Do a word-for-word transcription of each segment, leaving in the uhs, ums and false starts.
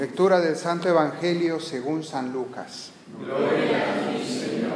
Lectura del Santo Evangelio según San Lucas. Gloria a ti, Señor.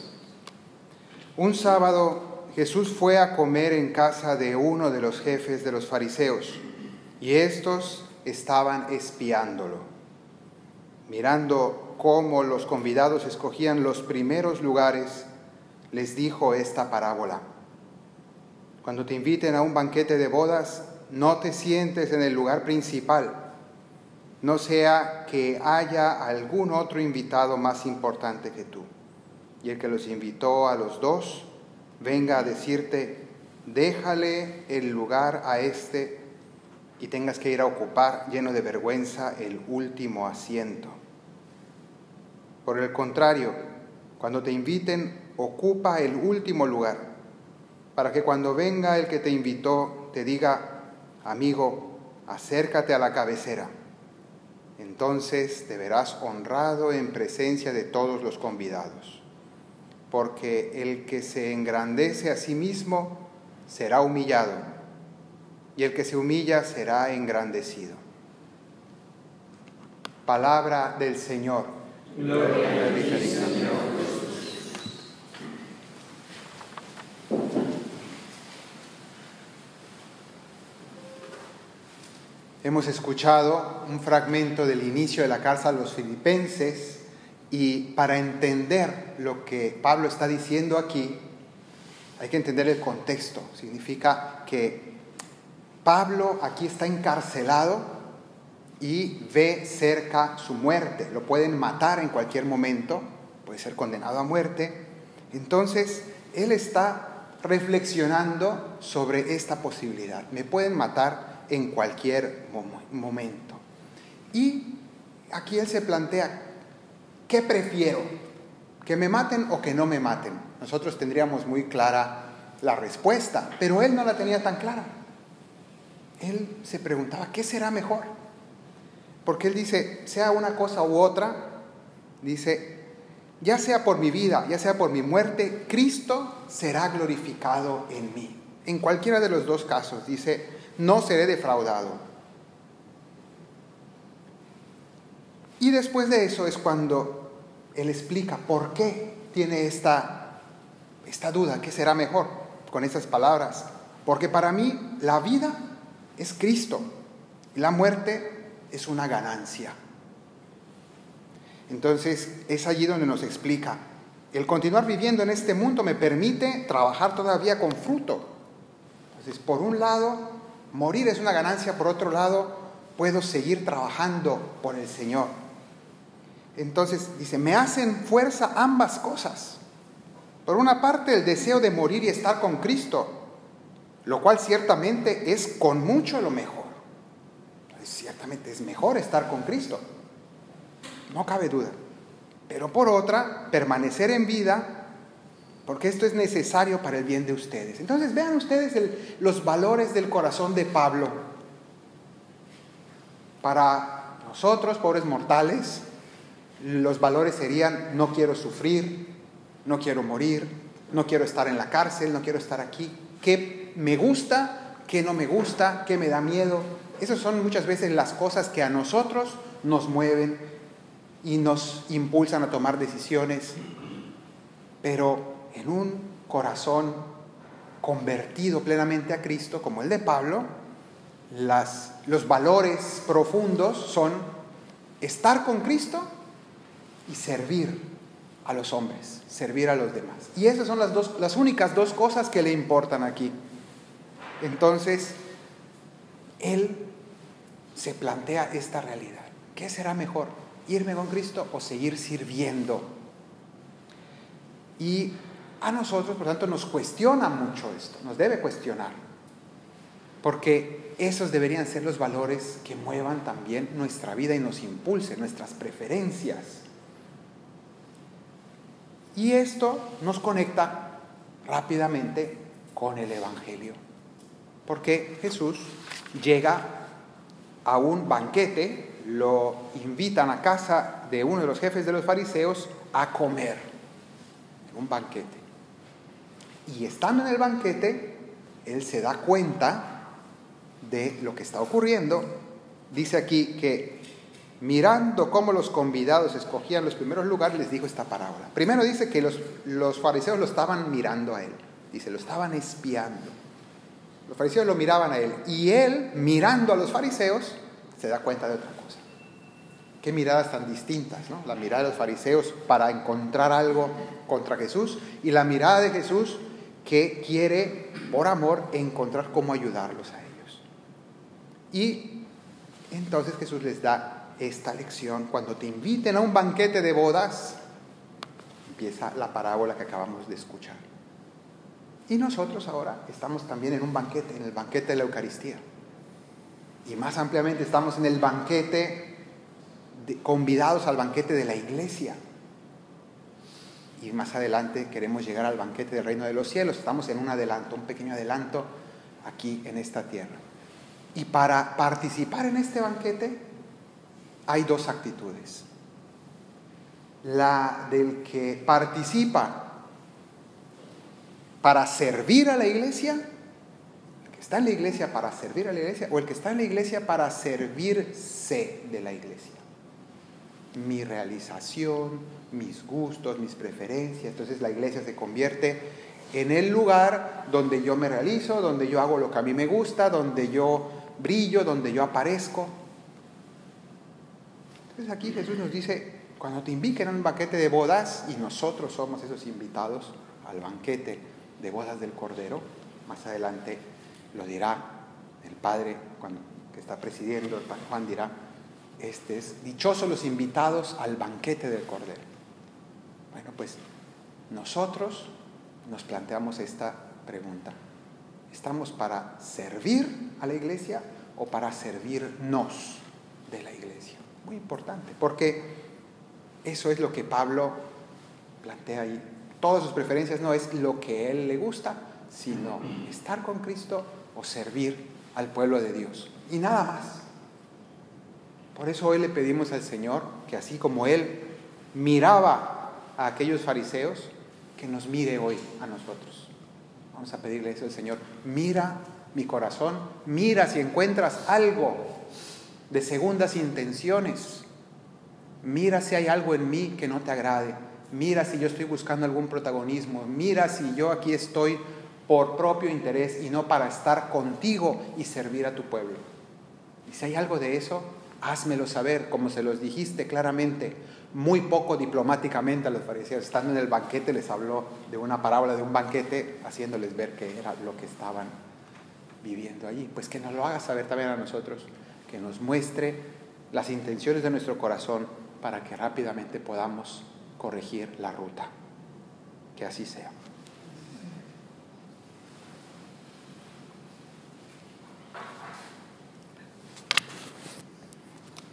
Un sábado Jesús fue a comer en casa de uno de los jefes de los fariseos, y éstos estaban espiándolo. Mirando cómo los convidados escogían los primeros lugares, les dijo esta parábola: Cuando te inviten a un banquete de bodas, no te sientes en el lugar principal, no sea que haya algún otro invitado más importante que tú, y el que los invitó a los dos venga a decirte: déjale el lugar a este, y tengas que ir a ocupar, lleno de vergüenza, el último asiento. Por el contrario, cuando te inviten, ocupa el último lugar, para que cuando venga el que te invitó te diga: amigo, acércate a la cabecera. Entonces te verás honrado en presencia de todos los convidados. Porque el que se engrandece a sí mismo será humillado, y el que se humilla será engrandecido. Palabra del Señor. Gloria a ti, Señor. Hemos escuchado un fragmento del inicio de la carta a los filipenses, y para entender lo que Pablo está diciendo aquí, hay que entender el contexto. Significa que Pablo aquí está encarcelado y ve cerca su muerte. Lo pueden matar en cualquier momento, puede ser condenado a muerte. Entonces, él está reflexionando sobre esta posibilidad. Me pueden matar en cualquier momento. Y aquí él se plantea: ¿qué prefiero? ¿Que me maten o que no me maten? Nosotros tendríamos muy clara la respuesta, pero él no la tenía tan clara. Él se preguntaba: ¿qué será mejor? Porque él dice, sea una cosa u otra, dice, ya sea por mi vida, ya sea por mi muerte, Cristo será glorificado en mí. En cualquiera de los dos casos, dice, no seré defraudado. Y después de eso es cuando él explica por qué tiene esta, esta duda: ¿qué será mejor? Con esas palabras: porque para mí la vida es Cristo y la muerte es una ganancia. Entonces es allí donde nos explica: el continuar viviendo en este mundo me permite trabajar todavía con fruto. Entonces, por un lado, morir es una ganancia; por otro lado, puedo seguir trabajando por el Señor. Entonces dice, me hacen fuerza ambas cosas. Por una parte, el deseo de morir y estar con Cristo, lo cual ciertamente es con mucho lo mejor. Entonces, ciertamente es mejor estar con Cristo, no cabe duda. Pero por otra, permanecer en vida, porque esto es necesario para el bien de ustedes. Entonces vean ustedes el, los valores del corazón de Pablo. Para nosotros, pobres mortales, los valores serían: no quiero sufrir, no quiero morir, no quiero estar en la cárcel, no quiero estar aquí. ¿Qué me gusta? ¿Qué no me gusta? ¿Qué me da miedo? Esas son muchas veces las cosas que a nosotros nos mueven y nos impulsan a tomar decisiones. Pero en un corazón convertido plenamente a Cristo, como el de Pablo, las, los valores profundos son estar con Cristo y servir a los hombres, servir a los demás. Y esas son las, dos, las únicas dos cosas que le importan aquí. Entonces, él se plantea esta realidad: ¿qué será mejor? ¿Irme con Cristo o seguir sirviendo? Y a nosotros, por tanto, nos cuestiona mucho esto, nos debe cuestionar, porque esos deberían ser los valores que muevan también nuestra vida y nos impulsen, nuestras preferencias. Y esto nos conecta rápidamente con el Evangelio, porque Jesús llega a un banquete, lo invitan a casa de uno de los jefes de los fariseos a comer, un banquete. Y estando en el banquete, él se da cuenta de lo que está ocurriendo. Dice aquí que mirando cómo los convidados escogían los primeros lugares, les dijo esta parábola. Primero dice que los, los fariseos lo estaban mirando a él. Dice, lo estaban espiando. Los fariseos lo miraban a él. Y él, mirando a los fariseos, se da cuenta de otra cosa. Qué miradas tan distintas, ¿no? La mirada de los fariseos para encontrar algo contra Jesús, y la mirada de Jesús que quiere, por amor, encontrar cómo ayudarlos a ellos. Y entonces Jesús les da esta lección. Cuando te inviten a un banquete de bodas, empieza la parábola que acabamos de escuchar. Y nosotros ahora estamos también en un banquete, en el banquete de la Eucaristía. Y más ampliamente estamos en el banquete, de, convidados al banquete de la iglesia. Y más adelante queremos llegar al banquete del reino de los cielos. Estamos en un adelanto, un pequeño adelanto aquí en esta tierra. Y para participar en este banquete hay dos actitudes. La del que participa para servir a la iglesia, el que está en la iglesia para servir a la iglesia, o el que está en la iglesia para servirse de la iglesia. Mi realización, mis gustos, mis preferencias. Entonces la iglesia se convierte en el lugar donde yo me realizo, donde yo hago lo que a mí me gusta, donde yo brillo, donde yo aparezco. Entonces aquí Jesús nos dice, cuando te inviten a un banquete de bodas, y nosotros somos esos invitados al banquete de bodas del Cordero, más adelante lo dirá el Padre cuando, que está presidiendo, el Padre Juan dirá, este es, dichosos los invitados al banquete del Cordero. Bueno, pues nosotros nos planteamos esta pregunta. ¿Estamos para servir a la iglesia o para servirnos de la iglesia? Muy importante, porque eso es lo que Pablo plantea ahí. Todas sus preferencias no es lo que a él le gusta, sino estar con Cristo o servir al pueblo de Dios. Y nada más. Por eso hoy le pedimos al Señor que así como Él miraba a aquellos fariseos, que nos mire hoy a nosotros. Vamos a pedirle eso al Señor. Mira mi corazón, mira si encuentras algo de segundas intenciones. Mira si hay algo en mí que no te agrade. Mira si yo estoy buscando algún protagonismo. Mira si yo aquí estoy por propio interés y no para estar contigo y servir a tu pueblo. Y si hay algo de eso, házmelo saber, como se los dijiste claramente, muy poco diplomáticamente a los fariseos. Estando en el banquete les habló de una parábola de un banquete, haciéndoles ver qué era lo que estaban viviendo allí. Pues que nos lo haga saber también a nosotros, que nos muestre las intenciones de nuestro corazón para que rápidamente podamos corregir la ruta. Que así sea.